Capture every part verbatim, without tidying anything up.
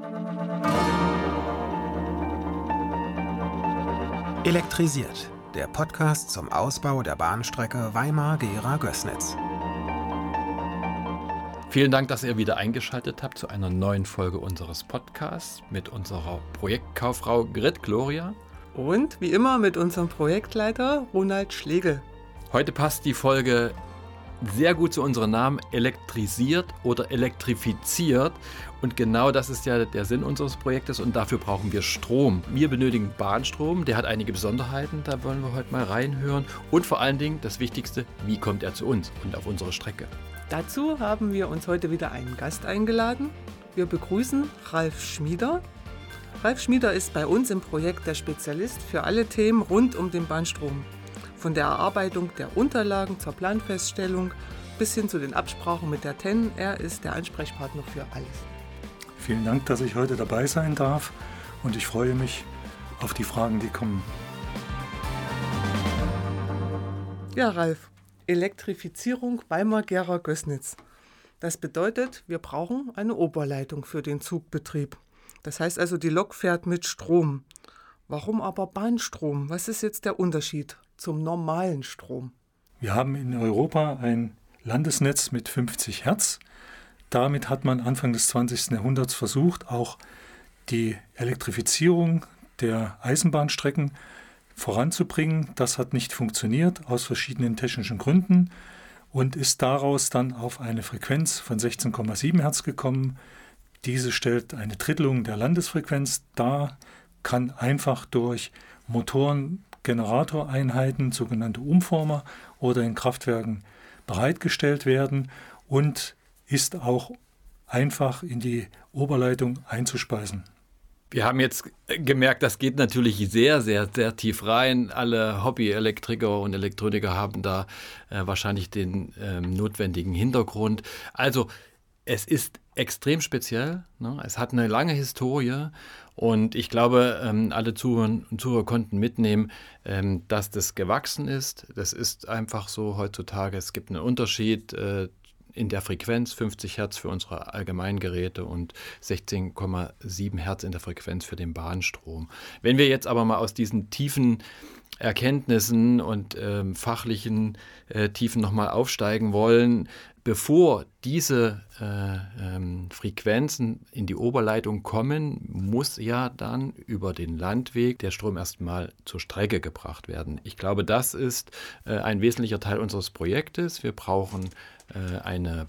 Elektrisiert, der Podcast zum Ausbau der Bahnstrecke Weimar-Gera-Gößnitz. Vielen Dank, dass ihr wieder eingeschaltet habt zu einer neuen Folge unseres Podcasts mit unserer Projektkauffrau Grit Gloria. Und wie immer mit unserem Projektleiter Ronald Schlegel. Heute passt die Folge sehr gut zu unserem Namen, elektrisiert oder elektrifiziert. Und genau das ist ja der Sinn unseres Projektes und dafür brauchen wir Strom. Wir benötigen Bahnstrom, der hat einige Besonderheiten, da wollen wir heute mal reinhören. Und vor allen Dingen das Wichtigste, wie kommt er zu uns und auf unsere Strecke? Dazu haben wir uns heute wieder einen Gast eingeladen. Wir begrüßen Ralf Schmieder. Ralf Schmieder ist bei uns im Projekt der Spezialist für alle Themen rund um den Bahnstrom. Von der Erarbeitung der Unterlagen zur Planfeststellung bis hin zu den Absprachen mit der T E N. Er ist der Ansprechpartner für alles. Vielen Dank, dass ich heute dabei sein darf und ich freue mich auf die Fragen, die kommen. Ja, Ralf, Elektrifizierung Weimar-Gera-Gößnitz. Das bedeutet, wir brauchen eine Oberleitung für den Zugbetrieb. Das heißt also, die Lok fährt mit Strom. Warum aber Bahnstrom? Was ist jetzt der Unterschied zum normalen Strom? Wir haben in Europa ein Landesnetz mit fünfzig Hertz. Damit hat man Anfang des zwanzigsten Jahrhunderts versucht, auch die Elektrifizierung der Eisenbahnstrecken voranzubringen. Das hat nicht funktioniert aus verschiedenen technischen Gründen und ist daraus dann auf eine Frequenz von sechzehn Komma sieben Hertz gekommen. Diese stellt eine Drittelung der Landesfrequenz dar, kann einfach durch Motoren, Generatoreinheiten, sogenannte Umformer oder in Kraftwerken bereitgestellt werden und ist auch einfach in die Oberleitung einzuspeisen. Wir haben jetzt gemerkt, das geht natürlich sehr, sehr, sehr tief rein. Alle Hobby-Elektriker und Elektroniker haben da äh, wahrscheinlich den äh, notwendigen Hintergrund. Also es ist extrem speziell, ne? Es hat eine lange Historie und ich glaube, ähm, alle Zuhörer und Zuhörer konnten mitnehmen, ähm, dass das gewachsen ist. Das ist einfach so heutzutage. Es gibt einen Unterschied äh, in der Frequenz, fünfzig Hertz für unsere allgemeinen Geräte und sechzehn Komma sieben Hertz in der Frequenz für den Bahnstrom. Wenn wir jetzt aber mal aus diesen tiefen Erkenntnissen und ähm, fachlichen äh, Tiefen nochmal aufsteigen wollen, bevor diese äh, ähm, Frequenzen in die Oberleitung kommen, muss ja dann über den Landweg der Strom erstmal zur Strecke gebracht werden. Ich glaube, das ist äh, ein wesentlicher Teil unseres Projektes. Wir brauchen äh, eine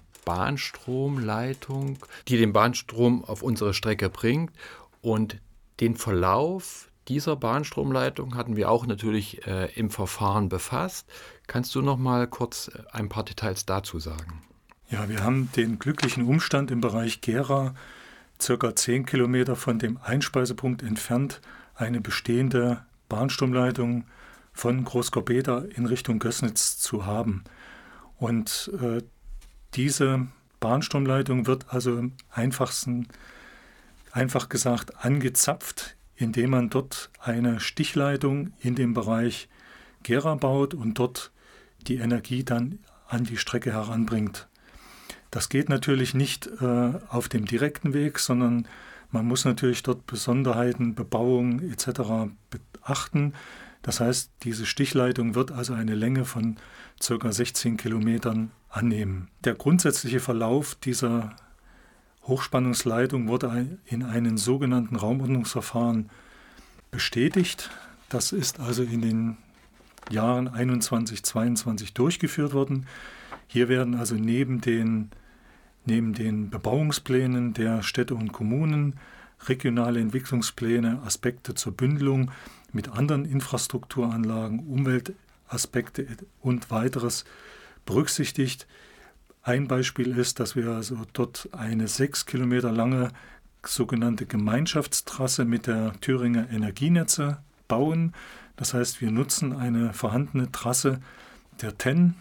Bahnstromleitung, die den Bahnstrom auf unsere Strecke bringt und den Verlauf dieser Bahnstromleitung hatten wir auch natürlich äh, im Verfahren befasst. Kannst du noch mal kurz ein paar Details dazu sagen? Ja, wir haben den glücklichen Umstand im Bereich Gera, circa zehn Kilometer von dem Einspeisepunkt entfernt, eine bestehende Bahnstromleitung von Großkorbeda in Richtung Gößnitz zu haben. Und äh, diese Bahnstromleitung wird also im einfachsten, einfach gesagt, angezapft, indem man dort eine Stichleitung in dem Bereich Gera baut und dort die Energie dann an die Strecke heranbringt. Das geht natürlich nicht äh, auf dem direkten Weg, sondern man muss natürlich dort Besonderheiten, Bebauung et cetera beachten. Das heißt, diese Stichleitung wird also eine Länge von ca. sechzehn Kilometern annehmen. Der grundsätzliche Verlauf dieser Hochspannungsleitung wurde in einem sogenannten Raumordnungsverfahren bestätigt. Das ist also in den Jahren einundzwanzig, zweiundzwanzig durchgeführt worden. Hier werden also neben den, neben den Bebauungsplänen der Städte und Kommunen regionale Entwicklungspläne, Aspekte zur Bündelung mit anderen Infrastrukturanlagen, Umweltaspekte und weiteres berücksichtigt. Ein Beispiel ist, dass wir also dort eine sechs Kilometer lange sogenannte Gemeinschaftstrasse mit der Thüringer Energienetze bauen. Das heißt, wir nutzen eine vorhandene Trasse der T E N,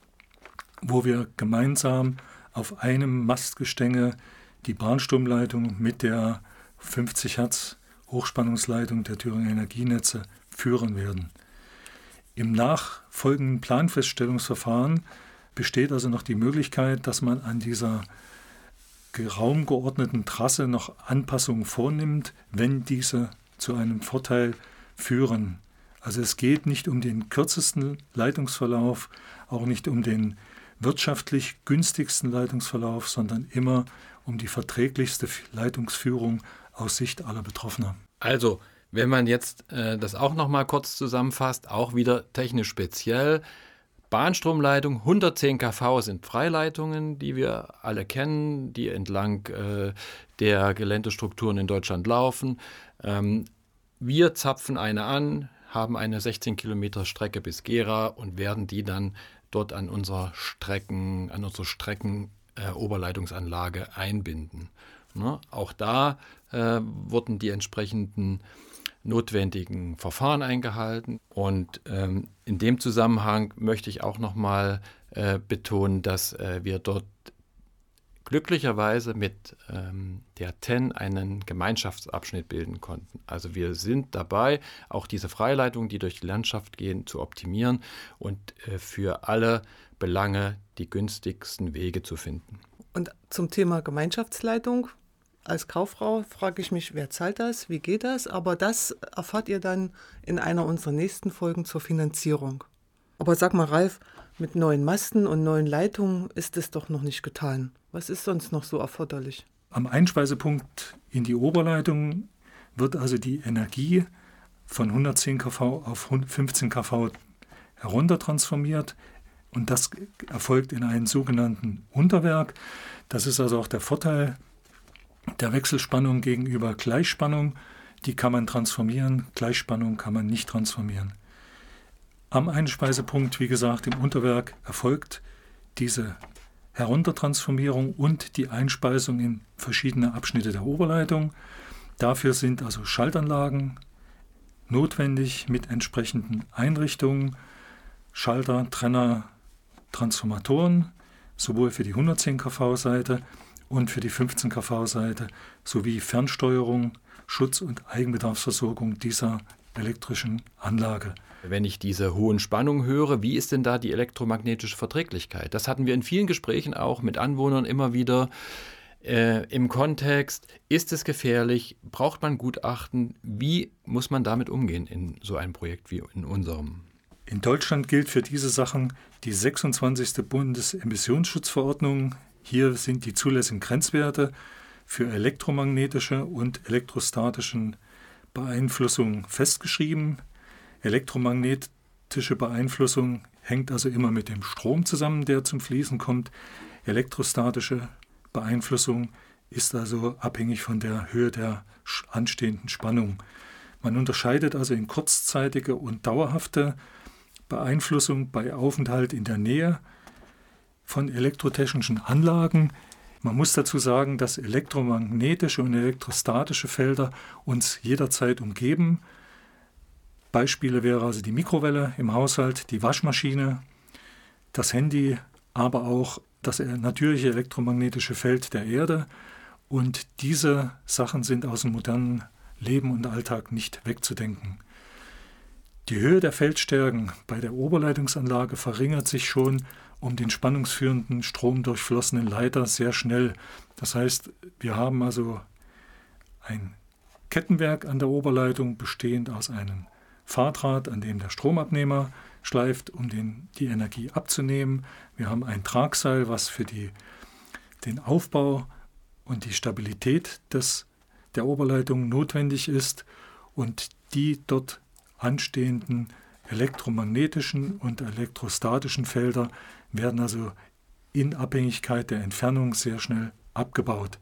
wo wir gemeinsam auf einem Mastgestänge die Bahnstromleitung mit der fünfzig Hertz Hochspannungsleitung der Thüringer Energienetze führen werden. Im nachfolgenden Planfeststellungsverfahren besteht also noch die Möglichkeit, dass man an dieser raumgeordneten Trasse noch Anpassungen vornimmt, wenn diese zu einem Vorteil führen. Also es geht nicht um den kürzesten Leitungsverlauf, auch nicht um den wirtschaftlich günstigsten Leitungsverlauf, sondern immer um die verträglichste Leitungsführung aus Sicht aller Betroffener. Also, wenn man jetzt äh, das auch noch mal kurz zusammenfasst, auch wieder technisch speziell. Bahnstromleitung, hundertzehn Kilovolt sind Freileitungen, die wir alle kennen, die entlang äh, der Geländestrukturen in Deutschland laufen. Ähm, wir zapfen eine an, haben eine sechzehn Kilometer Strecke bis Gera und werden die dann dort an unserer Strecken, an unsere Strecken-Oberleitungsanlage äh, einbinden. Ne? Auch da äh, wurden die entsprechenden notwendigen Verfahren eingehalten. Und ähm, in dem Zusammenhang möchte ich auch nochmal äh, betonen, dass äh, wir dort glücklicherweise mit ähm, der T E N einen Gemeinschaftsabschnitt bilden konnten. Also wir sind dabei, auch diese Freileitungen, die durch die Landschaft gehen, zu optimieren und äh, für alle Belange die günstigsten Wege zu finden. Und zum Thema Gemeinschaftsleitung, als Kauffrau frage ich mich, wer zahlt das, wie geht das? Aber das erfahrt ihr dann in einer unserer nächsten Folgen zur Finanzierung. Aber sag mal, Ralf, mit neuen Masten und neuen Leitungen ist es doch noch nicht getan. Was ist sonst noch so erforderlich? Am Einspeisepunkt in die Oberleitung wird also die Energie von hundertzehn Kilovolt auf fünfzehn Kilovolt heruntertransformiert. Und das erfolgt in einem sogenannten Unterwerk. Das ist also auch der Vorteil der Wechselspannung gegenüber Gleichspannung. Die kann man transformieren, Gleichspannung kann man nicht transformieren. Am Einspeisepunkt, wie gesagt, im Unterwerk erfolgt diese Heruntertransformierung und die Einspeisung in verschiedene Abschnitte der Oberleitung. Dafür sind also Schaltanlagen notwendig mit entsprechenden Einrichtungen, Schalter, Trenner, Transformatoren, sowohl für die hundertzehn Kilovolt-Seite und für die fünfzehn Kilovolt-Seite sowie Fernsteuerung, Schutz- und Eigenbedarfsversorgung dieser elektrischen Anlage. Wenn ich diese hohen Spannungen höre, wie ist denn da die elektromagnetische Verträglichkeit? Das hatten wir in vielen Gesprächen auch mit Anwohnern immer wieder äh, im Kontext. Ist es gefährlich? Braucht man Gutachten? Wie muss man damit umgehen in so einem Projekt wie in unserem? In Deutschland gilt für diese Sachen die sechsundzwanzigste Bundesemissionsschutzverordnung. Hier sind die zulässigen Grenzwerte für elektromagnetische und elektrostatischen Beeinflussungen festgeschrieben. Elektromagnetische Beeinflussung hängt also immer mit dem Strom zusammen, der zum Fließen kommt. Elektrostatische Beeinflussung ist also abhängig von der Höhe der anstehenden Spannung. Man unterscheidet also in kurzzeitige und dauerhafte Beeinflussung bei Aufenthalt in der Nähe von elektrotechnischen Anlagen. Man muss dazu sagen, dass elektromagnetische und elektrostatische Felder uns jederzeit umgeben. Beispiele wäre also die Mikrowelle im Haushalt, die Waschmaschine, das Handy, aber auch das natürliche elektromagnetische Feld der Erde. Und diese Sachen sind aus dem modernen Leben und Alltag nicht wegzudenken. Die Höhe der Feldstärken bei der Oberleitungsanlage verringert sich schon um den spannungsführenden, stromdurchflossenen Leiter sehr schnell. Das heißt, wir haben also ein Kettenwerk an der Oberleitung, bestehend aus einem Fahrdraht, an dem der Stromabnehmer schleift, um den, die Energie abzunehmen. Wir haben ein Tragseil, was für die, den Aufbau und die Stabilität des, der Oberleitung notwendig ist. Und die dort anstehenden elektromagnetischen und elektrostatischen Felder werden also in Abhängigkeit der Entfernung sehr schnell abgebaut.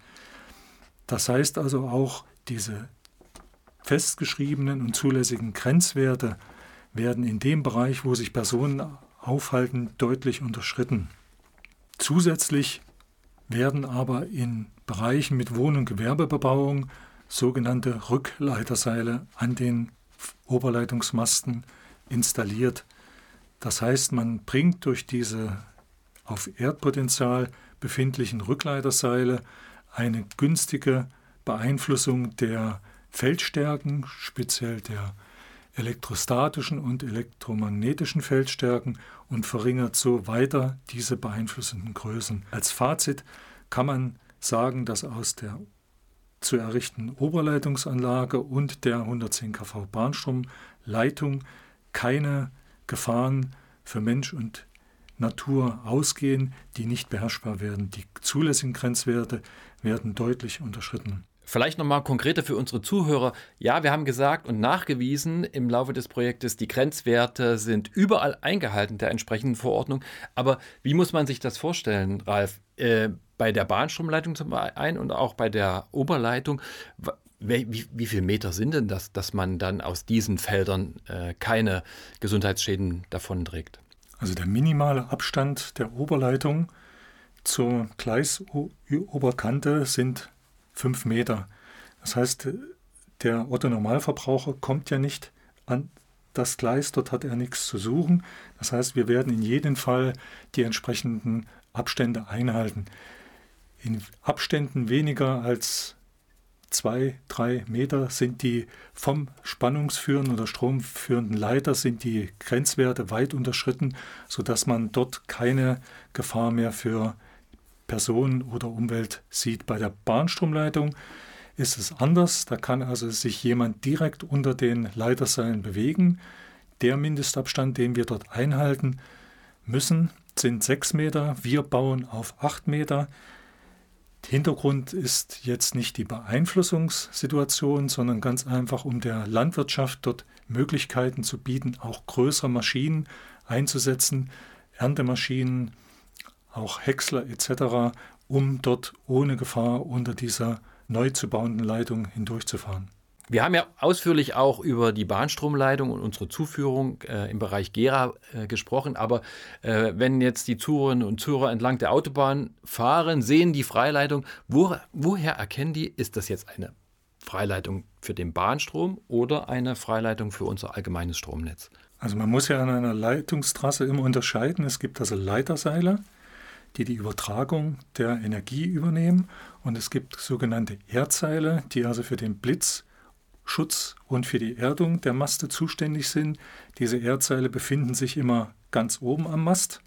Das heißt also auch, diese festgeschriebenen und zulässigen Grenzwerte werden in dem Bereich, wo sich Personen aufhalten, deutlich unterschritten. Zusätzlich werden aber in Bereichen mit Wohn- und Gewerbebebauung sogenannte Rückleiterseile an den Oberleitungsmasten installiert. Das heißt, man bringt durch diese auf Erdpotenzial befindlichen Rückleiterseile eine günstige Beeinflussung der Feldstärken, speziell der elektrostatischen und elektromagnetischen Feldstärken, und verringert so weiter diese beeinflussenden Größen. Als Fazit kann man sagen, dass aus der zu errichtenden Oberleitungsanlage und der hundertzehn Kilovolt Bahnstromleitung keine Gefahren für Mensch und Natur ausgehen, die nicht beherrschbar werden. Die zulässigen Grenzwerte werden deutlich unterschritten. Vielleicht nochmal konkreter für unsere Zuhörer. Ja, wir haben gesagt und nachgewiesen im Laufe des Projektes, die Grenzwerte sind überall eingehalten der entsprechenden Verordnung. Aber wie muss man sich das vorstellen, Ralf? Äh, bei der Bahnstromleitung zum einen und auch bei der Oberleitung, wie, wie viele Meter sind denn das, dass man dann aus diesen Feldern äh, keine Gesundheitsschäden davonträgt? Also der minimale Abstand der Oberleitung zur Gleisoberkante sind fünf Meter. Das heißt, der Otto-Normalverbraucher kommt ja nicht an das Gleis, dort hat er nichts zu suchen. Das heißt, wir werden in jedem Fall die entsprechenden Abstände einhalten. In Abständen weniger als zwei, drei Meter sind die vom spannungsführenden oder stromführenden Leiter sind die Grenzwerte weit unterschritten, sodass man dort keine Gefahr mehr für Personen oder Umwelt sieht. Bei der Bahnstromleitung ist es anders. Da kann also sich jemand direkt unter den Leiterseilen bewegen. Der Mindestabstand, den wir dort einhalten müssen, sind sechs Meter. Wir bauen auf acht Meter. Hintergrund ist jetzt nicht die Beeinflussungssituation, sondern ganz einfach, um der Landwirtschaft dort Möglichkeiten zu bieten, auch größere Maschinen einzusetzen, Erntemaschinen, auch Häcksler et cetera, um dort ohne Gefahr unter dieser neu zu bauenden Leitung hindurchzufahren. Wir haben ja ausführlich auch über die Bahnstromleitung und unsere Zuführung äh, im Bereich Gera äh, gesprochen, aber äh, wenn jetzt die Zuhörerinnen und Zuhörer entlang der Autobahn fahren, sehen die Freileitung, wo, woher erkennen die, ist das jetzt eine Freileitung für den Bahnstrom oder eine Freileitung für unser allgemeines Stromnetz? Also man muss ja an einer Leitungstrasse immer unterscheiden. Es gibt also Leiterseile, die die Übertragung der Energie übernehmen, und es gibt sogenannte Erdseile, die also für den Blitz Schutz und für die Erdung der Maste zuständig sind. Diese Erdseile befinden sich immer ganz oben am Mast.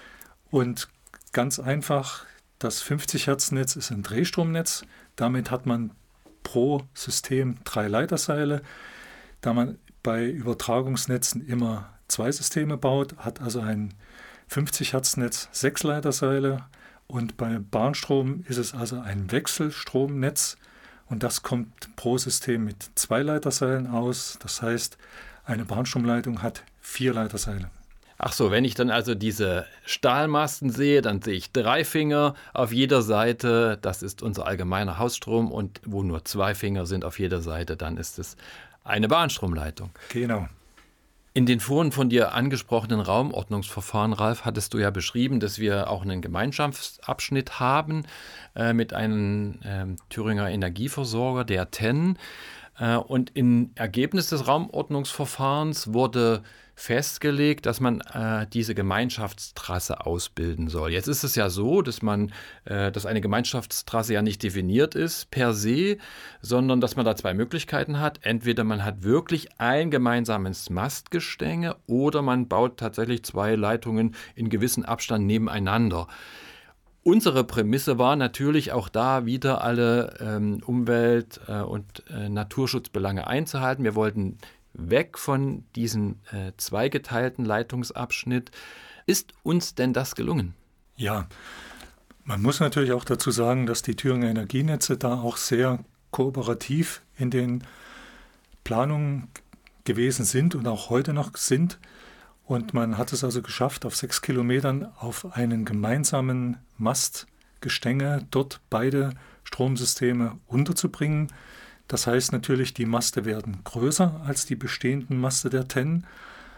Und ganz einfach, das fünfzig Hertz Netz ist ein Drehstromnetz. Damit hat man pro System drei Leiterseile. Da man bei Übertragungsnetzen immer zwei Systeme baut, hat also ein fünfzig Hertz Netz sechs Leiterseile. Und bei Bahnstrom ist es also ein Wechselstromnetz. Und das kommt pro System mit zwei Leiterseilen aus. Das heißt, eine Bahnstromleitung hat vier Leiterseile. Ach so, wenn ich dann also diese Stahlmasten sehe, dann sehe ich drei Finger auf jeder Seite. Das ist unser allgemeiner Hausstrom. Und wo nur zwei Finger sind auf jeder Seite, dann ist es eine Bahnstromleitung. Genau. In den vorhin von dir angesprochenen Raumordnungsverfahren, Ralf, hattest du ja beschrieben, dass wir auch einen Gemeinschaftsabschnitt haben äh, mit einem äh, Thüringer Energieversorger, der T E N. Äh, und im Ergebnis des Raumordnungsverfahrens wurde festgelegt, dass man äh, diese Gemeinschaftstrasse ausbilden soll. Jetzt ist es ja so, dass man, äh, dass eine Gemeinschaftstrasse ja nicht definiert ist per se, sondern dass man da zwei Möglichkeiten hat. Entweder man hat wirklich ein gemeinsames Mastgestänge oder man baut tatsächlich zwei Leitungen in gewissem Abstand nebeneinander. Unsere Prämisse war natürlich auch da wieder alle ähm, Umwelt- äh, und äh, Naturschutzbelange einzuhalten. Wir wollten weg von diesem äh, zweigeteilten Leitungsabschnitt. Ist uns denn das gelungen? Ja, man muss natürlich auch dazu sagen, dass die Thüringer Energienetze da auch sehr kooperativ in den Planungen gewesen sind und auch heute noch sind. Und man hat es also geschafft, auf sechs Kilometern auf einen gemeinsamen Mastgestänge dort beide Stromsysteme unterzubringen. Das heißt natürlich, die Maste werden größer als die bestehenden Maste der T E N.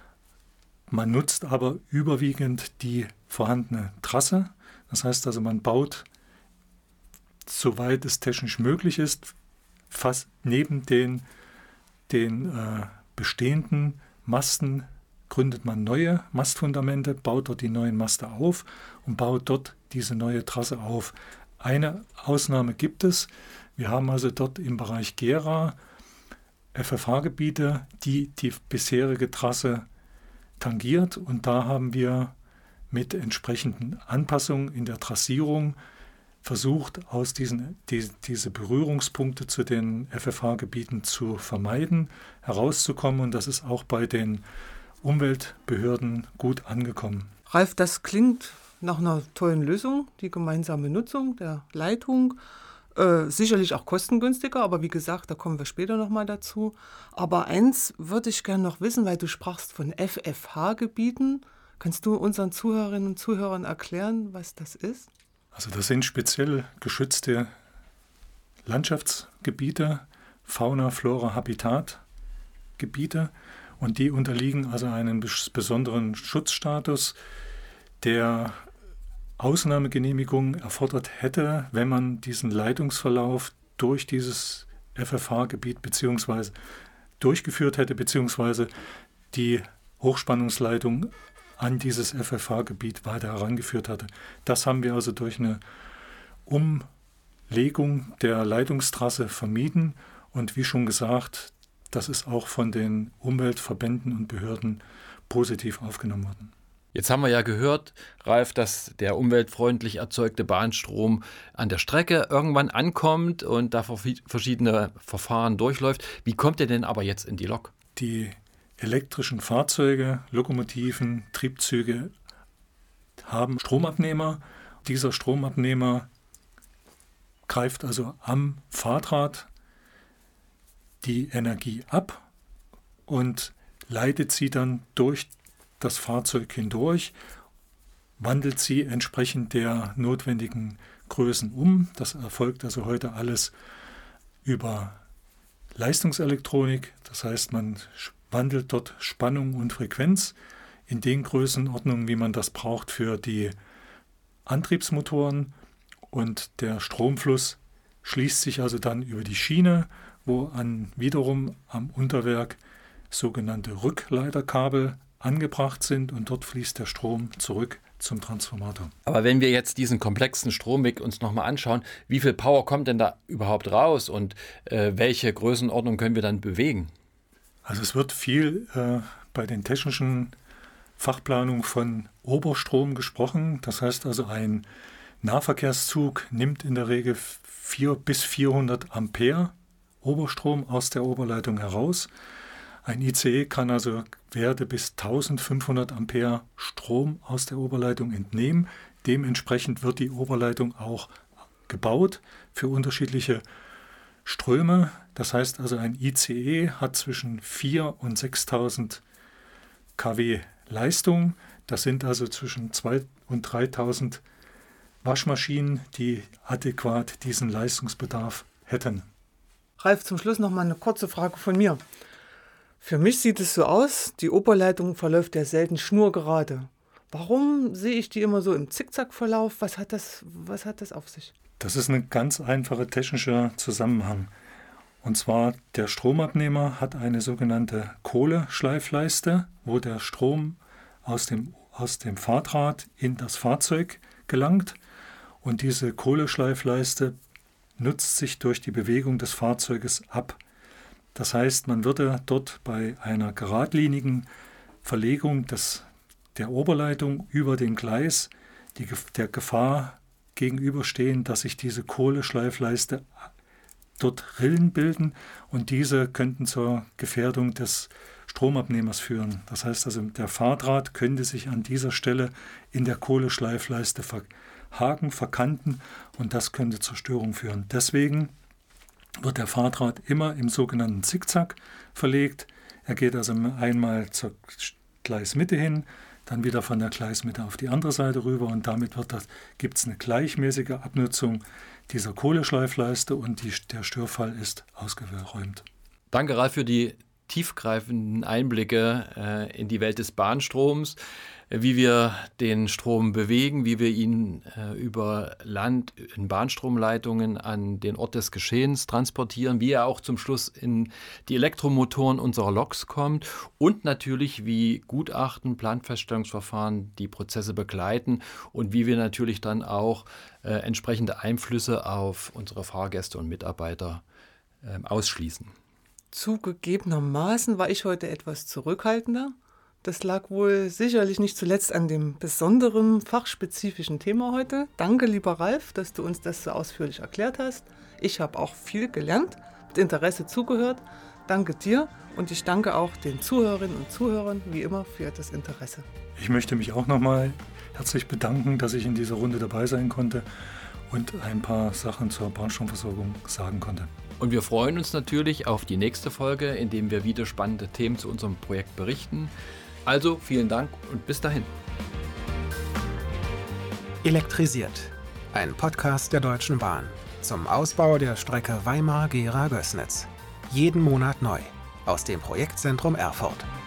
Man nutzt aber überwiegend die vorhandene Trasse. Das heißt also, man baut, soweit es technisch möglich ist, fast neben den, den äh, bestehenden Masten gründet man neue Mastfundamente, baut dort die neuen Maste auf und baut dort diese neue Trasse auf. Eine Ausnahme gibt es. Wir haben also dort im Bereich Gera F F H-Gebiete, die die bisherige Trasse tangiert, und da haben wir mit entsprechenden Anpassungen in der Trassierung versucht, aus diesen die, diese Berührungspunkte zu den F F H-Gebieten zu vermeiden, herauszukommen. Und das ist auch bei den Umweltbehörden gut angekommen. Ralf, das klingt nach einer tollen Lösung, die gemeinsame Nutzung der Leitung. Äh, sicherlich auch kostengünstiger, aber wie gesagt, da kommen wir später nochmal dazu. Aber eins würde ich gerne noch wissen, weil du sprachst von F F H-Gebieten. Kannst du unseren Zuhörerinnen und Zuhörern erklären, was das ist? Also das sind speziell geschützte Landschaftsgebiete, Fauna, Flora, Habitatgebiete, und die unterliegen also einem besonderen Schutzstatus, der Ausnahmegenehmigung erfordert hätte, wenn man diesen Leitungsverlauf durch dieses F F H-Gebiet beziehungsweise durchgeführt hätte, beziehungsweise die Hochspannungsleitung an dieses F F H-Gebiet weiter herangeführt hatte. Das haben wir also durch eine Umlegung der Leitungstrasse vermieden, und wie schon gesagt, das ist auch von den Umweltverbänden und Behörden positiv aufgenommen worden. Jetzt haben wir ja gehört, Ralf, dass der umweltfreundlich erzeugte Bahnstrom an der Strecke irgendwann ankommt und da verschiedene Verfahren durchläuft. Wie kommt er denn aber jetzt in die Lok? Die elektrischen Fahrzeuge, Lokomotiven, Triebzüge haben Stromabnehmer. Dieser Stromabnehmer greift also am Fahrdraht die Energie ab und leitet sie dann durch das Fahrzeug hindurch, wandelt sie entsprechend der notwendigen Größen um. Das erfolgt also heute alles über Leistungselektronik. Das heißt, man wandelt dort Spannung und Frequenz in den Größenordnungen, wie man das braucht für die Antriebsmotoren. Und der Stromfluss schließt sich also dann über die Schiene, wo an wiederum am Unterwerk sogenannte Rückleiterkabel angebracht sind, und dort fließt der Strom zurück zum Transformator. Aber wenn wir jetzt diesen komplexen Stromweg uns nochmal anschauen, wie viel Power kommt denn da überhaupt raus und äh, welche Größenordnung können wir dann bewegen? Also es wird viel äh, bei den technischen Fachplanungen von Oberstrom gesprochen. Das heißt also, ein Nahverkehrszug nimmt in der Regel vier bis vierhundert Ampere Oberstrom aus der Oberleitung heraus. Ein I C E kann also Werte bis eintausendfünfhundert Ampere Strom aus der Oberleitung entnehmen. Dementsprechend wird die Oberleitung auch gebaut für unterschiedliche Ströme. Das heißt also, ein I C E hat zwischen viertausend und sechstausend Kilowatt Leistung. Das sind also zwischen zweitausend und dreitausend Waschmaschinen, die adäquat diesen Leistungsbedarf hätten. Ralf, zum Schluss noch mal eine kurze Frage von mir. Für mich sieht es so aus, die Oberleitung verläuft ja selten schnurgerade. Warum sehe ich die immer so im Zickzackverlauf? Was hat das, was hat das auf sich? Das ist ein ganz einfacher technischer Zusammenhang. Und zwar, der Stromabnehmer hat eine sogenannte Kohleschleifleiste, wo der Strom aus dem, aus dem Fahrdraht in das Fahrzeug gelangt. Und diese Kohleschleifleiste nutzt sich durch die Bewegung des Fahrzeuges ab. Das heißt, man würde dort bei einer geradlinigen Verlegung des, der Oberleitung über den Gleis die, der Gefahr gegenüberstehen, dass sich diese Kohleschleifleiste dort Rillen bilden, und diese könnten zur Gefährdung des Stromabnehmers führen. Das heißt also, der Fahrdraht könnte sich an dieser Stelle in der Kohleschleifleiste verhaken, verkanten, und das könnte zur Störung führen. Deswegen wird der Fahrdraht immer im sogenannten Zickzack verlegt. Er geht also einmal zur Gleismitte hin, dann wieder von der Gleismitte auf die andere Seite rüber, und damit gibt es eine gleichmäßige Abnutzung dieser Kohleschleifleiste, und die, der Störfall ist ausgeräumt. Danke, Ralf, für die tiefgreifenden Einblicke äh, in die Welt des Bahnstroms, äh, wie wir den Strom bewegen, wie wir ihn äh, über Land in Bahnstromleitungen an den Ort des Geschehens transportieren, wie er auch zum Schluss in die Elektromotoren unserer Loks kommt, und natürlich, wie Gutachten, Planfeststellungsverfahren die Prozesse begleiten und wie wir natürlich dann auch äh, entsprechende Einflüsse auf unsere Fahrgäste und Mitarbeiter äh, ausschließen. Zugegebenermaßen war ich heute etwas zurückhaltender. Das lag wohl sicherlich nicht zuletzt an dem besonderen fachspezifischen Thema heute. Danke, lieber Ralf, dass du uns das so ausführlich erklärt hast. Ich habe auch viel gelernt, mit Interesse zugehört. Danke dir und ich danke auch den Zuhörerinnen und Zuhörern wie immer für das Interesse. Ich möchte mich auch nochmal herzlich bedanken, dass ich in dieser Runde dabei sein konnte und ein paar Sachen zur Bahnstromversorgung sagen konnte. Und wir freuen uns natürlich auf die nächste Folge, in der wir wieder spannende Themen zu unserem Projekt berichten. Also vielen Dank und bis dahin. Elektrisiert, ein Podcast der Deutschen Bahn zum Ausbau der Strecke Weimar-Gera-Gößnitz. Jeden Monat neu aus dem Projektzentrum Erfurt.